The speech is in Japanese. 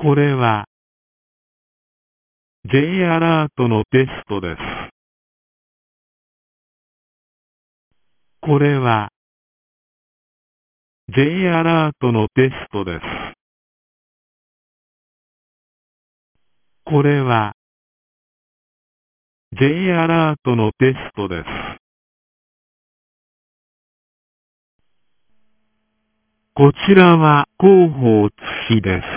これは J アラートのテストです。これは J アラートのテストです。これは J アラートのテストです。こちらは広報津市です。